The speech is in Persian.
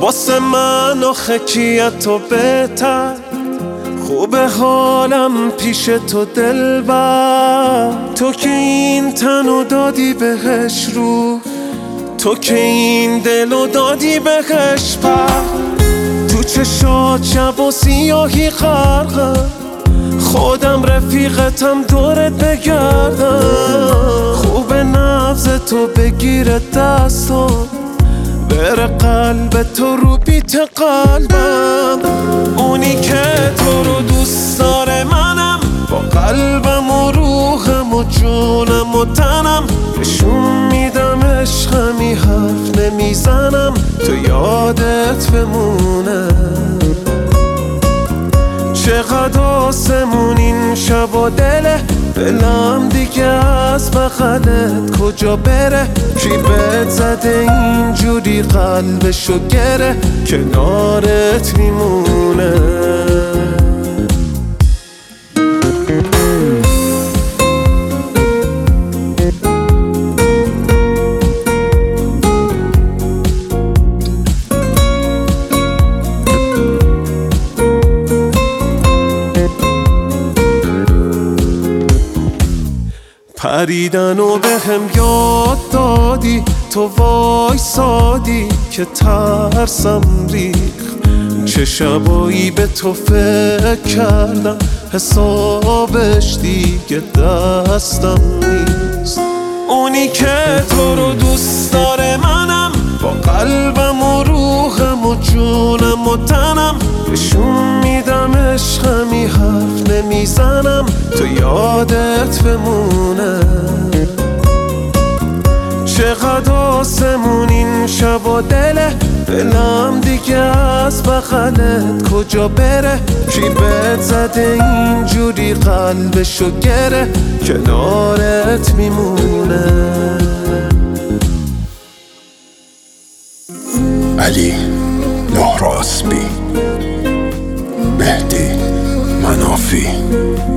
واسه من آخه کیه تو بهتر، خوبه حالم پیش تو دلبر. تو که این تنو دادی بهش روح، تو که این دلو دادی بهش پر. تو چشات شب و سیاهی غرقم، خودم رفیقتم دورت بگردم. خوبه نبض تو بگیره دستم، بره قلب تو رو بیت قلبم. اونی که تو رو دوست داره منم، با قلبم و روحم و جونم و تنم. نشون میدم عشقمی، حرف نمیزنم تو یادت بمونه. چقدر آسمون این شب و دلم دیگه از بغلت کجا بره. کی بهت زده اینجوری قلبشو گره، کنارت میمونه. پریدن و به هم یاد دادی، تو وایسادی که ترسم ریخ. چه شبایی به تو فکر کردم، حسابش دیگه دستم نیست. اونی که تو رو دوست داره منم، با قلبم و روحم و جونم و تنم. نشون میدم عشقمی، حرف نمیزنم تو یادت بمونه. چقدر آسمون این شب و دلم دیگه از بغلت کجا بره. کی بهت زده اینجوری قلبشو گره، کنارت میمونه. علی نهراسبی، مهدی منافی.